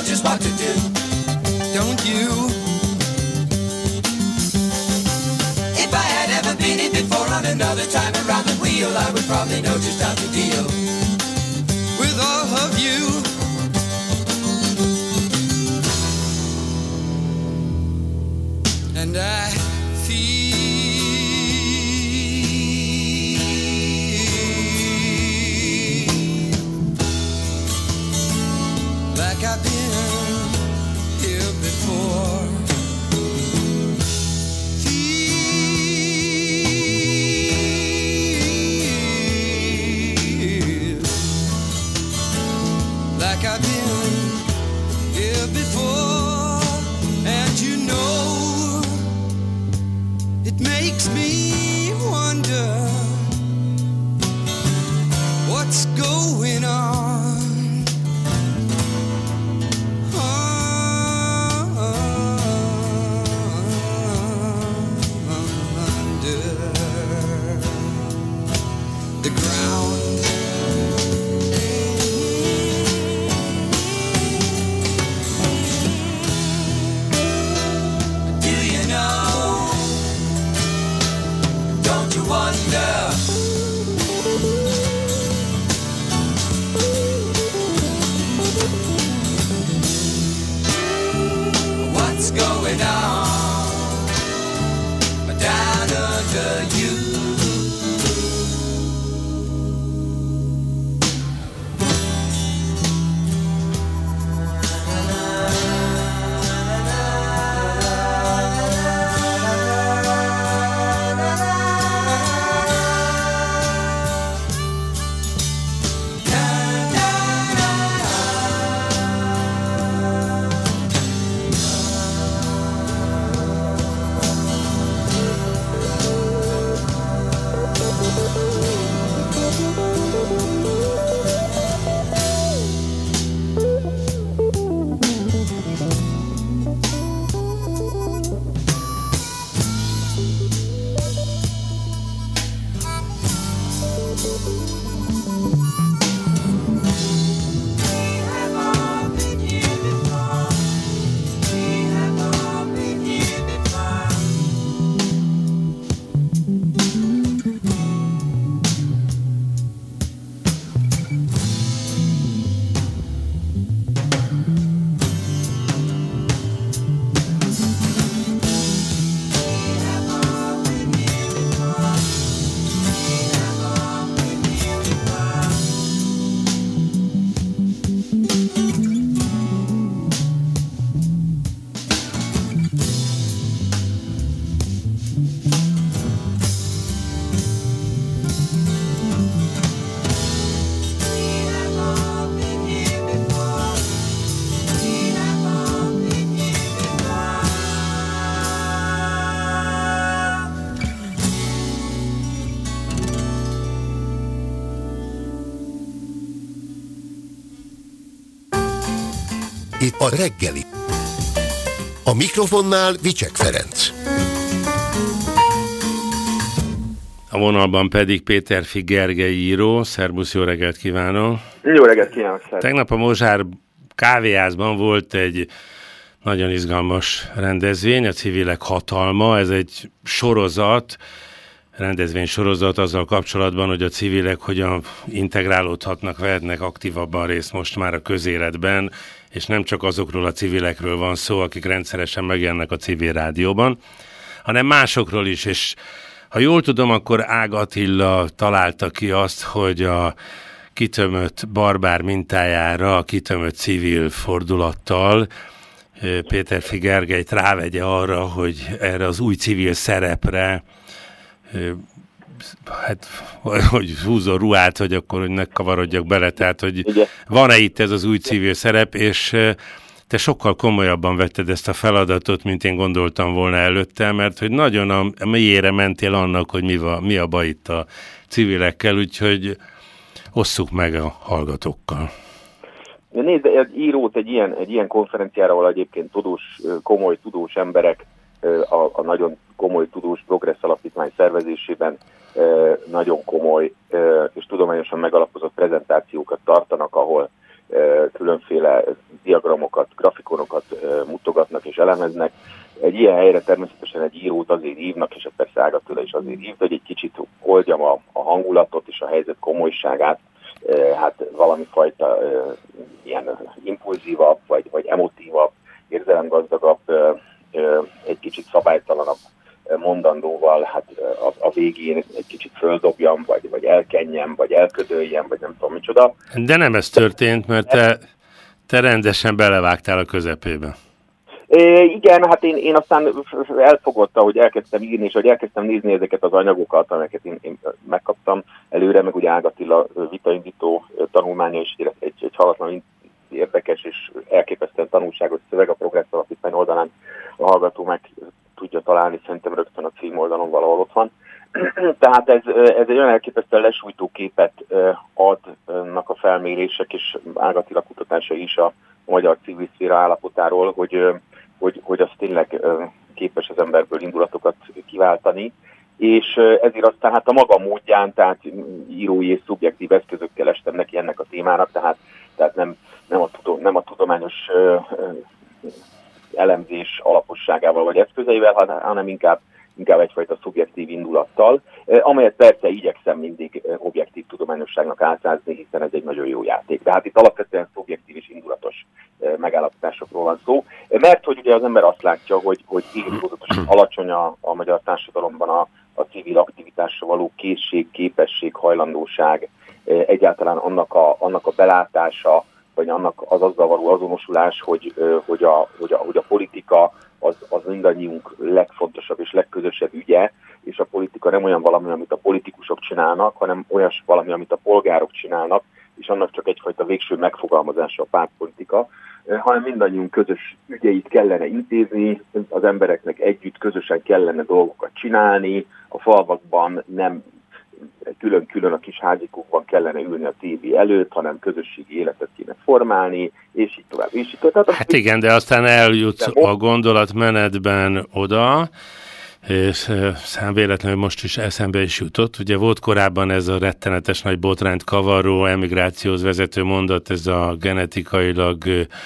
just what to do, don't you? If I had ever been in before on another time around the wheel, I would probably know just how to deal with all of you. And I feel like I've been here before. Feel like I've been here before. And you know, it makes me wonder what's going on. What's going on down under you? Itt a reggeli. A mikrofonnál Vicsek Ferenc. A vonalban pedig Péterfi Gergely író. Szerbusz, jó reggelt kívánok! Jó reggelt kívánok! Tegnap a Mozsár kávéházban volt egy nagyon izgalmas rendezvény, a Civilek hatalma. Ez egy sorozat, rendezvénysorozat azzal kapcsolatban, hogy a civilek hogyan integrálódhatnak, vehetnek aktívabban részt most már a közéletben, és nem csak azokról a civilekről van szó, akik rendszeresen megjelennek a civil rádióban, hanem másokról is, és ha jól tudom, akkor Ág Attila találta ki azt, hogy a kitömött barbár mintájára, a kitömött civil fordulattal Péterfi Gergelyt rávegye arra, hogy erre az új civil szerepre, hát, hogy húzol ruhát, hogy akkor hogy ne kavarodjak bele, tehát, hogy van-e itt ez az új civil szerep, és te sokkal komolyabban vetted ezt a feladatot, mint én gondoltam volna előtte, mert hogy nagyon a mélyére mentél annak, hogy mi a baj itt a civilekkel, úgyhogy osszuk meg a hallgatókkal. Nézd, egy írót egy ilyen konferenciára, ahol egyébként komoly tudós emberek a nagyon komoly tudós Progressz Alapítvány szervezésében nagyon komoly és tudományosan megalapozott prezentációkat tartanak, ahol különféle diagramokat, grafikonokat mutogatnak és elemeznek. Egy ilyen helyre természetesen egy írót azért hívnak, és persze Ága Attila is azért hívt, hogy egy kicsit oldjam a hangulatot és a helyzet komolyságát, hát valami fajta ilyen impulzívabb, vagy emotívabb, érzelemgazdagabb, egy kicsit szabálytalanabb mondandóval, hát a végén egy kicsit földobjam, vagy elkenjem, vagy elködöljem, vagy nem tudom micsoda. De nem ez történt, mert te rendesen belevágtál a közepébe. Igen, hát én aztán elfogott, ahogy elkezdtem írni, és ahogy elkezdtem nézni ezeket az anyagokat, amelyeket én megkaptam előre, meg ugye Ága Attila vitaindító tanulmánya is egy halatlan érdekes és elképesztően tanulságos szöveg a Progressz Alapítvány oldalán a hallgató meg tudja találni, szerintem rögtön a címoldalon valahol ott van. Tehát ez egy olyan elképesztően lesújtó képet adnak a felmérések, és Ága Attila kutatásai is a magyar civil szféra állapotáról, hogy az tényleg képes az emberből indulatokat kiváltani, és ezért aztán hát a maga módján, tehát írói és szubjektív eszközökkel estem neki ennek a témának, tehát nem a tudományos elemzés alaposságával vagy eszközeivel, hanem inkább egyfajta szubjektív indulattal, amelyet persze igyekszem mindig objektív tudományosságnak átszázni, hiszen ez egy nagyon jó játék. De hát itt alapvetően szubjektív és indulatos megállapításokról van szó, mert hogy ugye az ember azt látja, hogy égtudatosan alacsony a magyar társadalomban a civil aktivitásra való készség, képesség, hajlandóság, egyáltalán annak a belátása, vagy annak az azzal való azonosulás, hogy a politika az mindannyiunk legfontosabb és legközösebb ügye, és a politika nem olyan valami, amit a politikusok csinálnak, hanem olyas valami, amit a polgárok csinálnak, és annak csak egyfajta végső megfogalmazása a pártpolitika, hanem mindannyiunk közös ügyeit kellene intézni, az embereknek együtt közösen kellene dolgokat csinálni, a falvakban nem külön-külön a kis házikukban kellene ülni a tévé előtt, hanem közösségi életet kéne formálni, és így tovább. Hát igen, de aztán eljutsz a gondolatmenetben oda, és véletlenül most is eszembe is jutott. Ugye volt korábban ez a rettenetes nagy botrányt kavaró, emigrációhoz vezető mondat, ez a genetikailag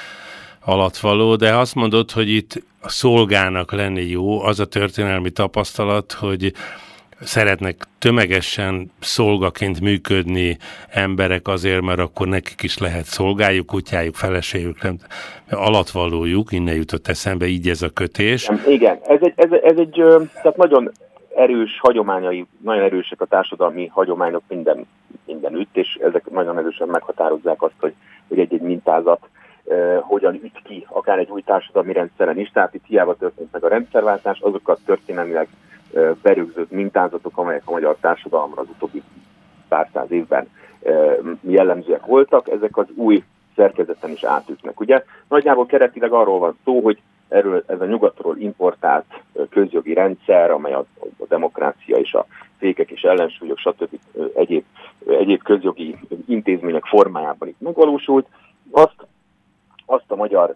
alattvaló, de azt mondod, hogy itt a szolgának lenni jó, az a történelmi tapasztalat, hogy szeretnek tömegesen szolgaként működni emberek azért, mert akkor nekik is lehet szolgájuk, kutyájuk, feleségük, alattvalójuk, innen jutott eszembe, így ez a kötés. Igen, ez egy tehát nagyon erős hagyományai, nagyon erősek a társadalmi hagyományok mindenütt, és ezek nagyon erősen meghatározzák azt, hogy egy mintázat hogyan üt ki, akár egy új társadalmi rendszeren is, tehát itt hiába történt meg a rendszerváltás, azokat történelmileg berögzött mintázatok, amelyek a magyar társadalomra az utóbbi pár száz évben jellemzőek voltak, ezek az új szerkezeten is átütnek. Ugye nagyjából keretileg arról van szó, hogy ez a nyugatról importált közjogi rendszer, amely a demokrácia és a fékek és ellensúlyok, stb. Egyéb közjogi intézmények formájában itt megvalósult, azt a magyar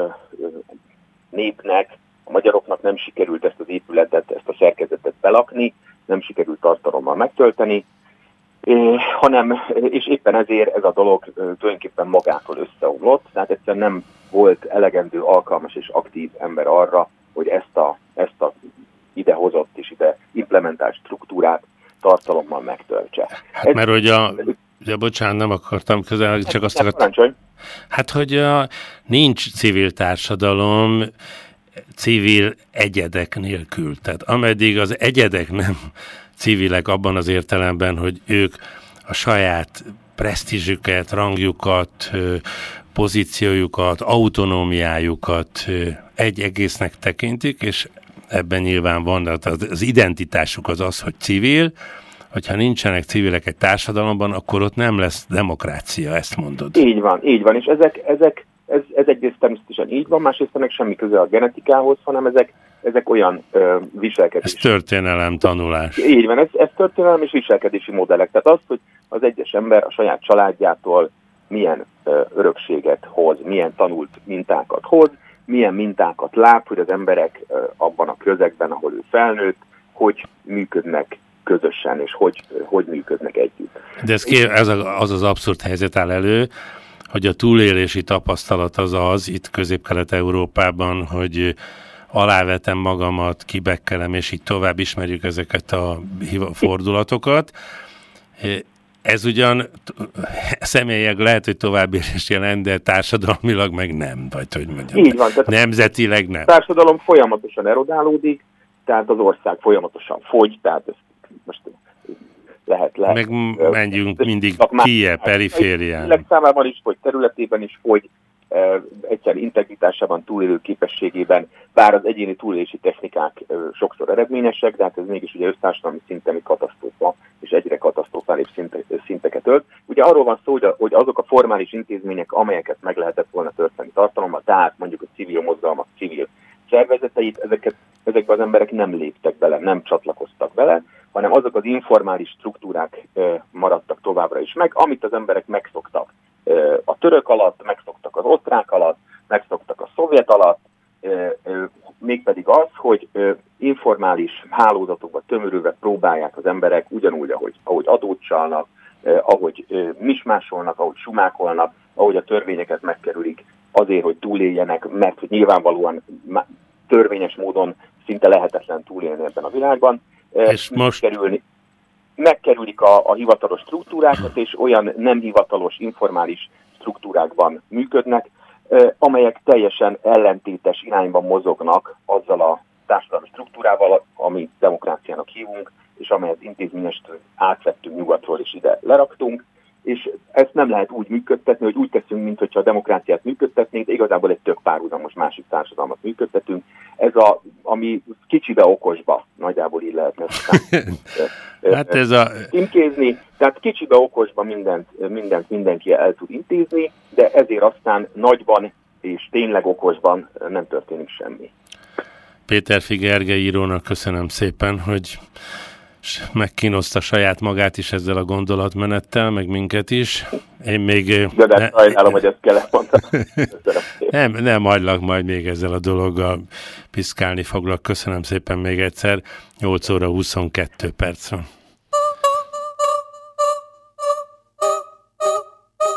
népnek, a magyaroknak nem sikerült ezt az épületet, ezt a szerkezetet belakni, nem sikerült tartalommal megtölteni, és éppen ezért ez a dolog tulajdonképpen magától összeomlott, tehát egyszerűen nem volt elegendő alkalmas és aktív ember arra, hogy ezt a idehozott és ide implementált struktúrát tartalommal megtöltse. Hát mert hogy bocsánat, nem akartam közel, csak azt akartam. Hát, hogy nincs civil társadalom civil egyedek nélkül. Tehát ameddig az egyedek nem civilek abban az értelemben, hogy ők a saját presztízsüket, rangjukat, pozíciójukat, autonómiájukat egy egésznek tekintik, és ebben nyilván van, az identitásuk az, hogy civil. Hogyha nincsenek civilek egy társadalomban, akkor ott nem lesz demokrácia, ezt mondod. Így van, és ez egyrészt természetesen így van, másrészt ennek semmi köze a genetikához, hanem ezek olyan viselkedési... Ez történelem tanulás. Így van, ez történelem és viselkedési modellek. Tehát az, hogy az egyes ember a saját családjától milyen örökséget hoz, milyen tanult mintákat hoz, milyen mintákat lát, hogy az emberek abban a közegben, ahol ő felnőtt, hogy működnek közösen, és hogy működnek együtt. De ez az abszurd helyzet áll elő, hogy a túlélési tapasztalat az itt Közép-Kelet-Európában, hogy alávetem magamat, kibekkelem, és így tovább ismerjük ezeket a fordulatokat. Ez ugyan személyileg lehet, hogy továbbélés jelent, de társadalmilag meg nem, vagy hogy mondjam. Így van, nemzetileg nem. A társadalom folyamatosan erodálódik, tehát az ország folyamatosan fogy, tehát ez most lehet. Meg menjünk mindig kijebb, periférián. Világ számában is fogy, területében is fogy, egyszerűen integritásában, túlélő képességében, bár az egyéni túlélési technikák sokszor eredményesek, de hát ez mégis ugye össztársadalmi szinten katasztrófa, és egyre katasztrofális szinteket ölt. Ugye arról van szó, hogy azok a formális intézmények, amelyeket meg lehetett volna történni tartalommal, tehát mondjuk a civil mozgalmak, civil szervezeteit, ezekbe az emberek nem léptek bele, nem csatlakoztak bele, hanem azok az informális struktúrák maradtak továbbra is meg, amit az emberek megszoktak a török alatt, megszoktak az osztrák alatt, megszoktak a szovjet alatt, mégpedig az, hogy informális hálózatokba tömörülve próbálják az emberek ugyanúgy, ahogy adót csalnak, ahogy mismásolnak, ahogy sumákolnak, ahogy a törvényeket megkerülik azért, hogy túléljenek, mert hogy nyilvánvalóan törvényes módon szinte lehetetlen túlélni ebben a világban. És most megkerülik a hivatalos struktúrákat, és olyan nem hivatalos, informális struktúrákban működnek, amelyek teljesen ellentétes irányban mozognak azzal a társadalmi struktúrával, amit demokráciának hívunk, és amelyet intézményestől átvettünk nyugatról, és ide leraktunk, és ezt nem lehet úgy működtetni, hogy úgy teszünk, mintha a demokráciát működtetnénk, de igazából egy tök párhuzamos másik társadalmat működtetünk. Ez ami kicsibe okosba, nagyjából így lehetne hát intézni, tehát kicsibe okosba mindent mindenki el tud intézni, de ezért aztán nagyban és tényleg okosban nem történik semmi. Péterfi Gergely írónak köszönöm szépen, hogy megkínozta saját magát is ezzel a gondolatmenettel, meg minket is. Én még... De sajnálom, hogy ezt kellett mondani. Nem hagylak, majd még ezzel a dologgal piszkálni foglak. Köszönöm szépen még egyszer. 8 óra 22 perc van.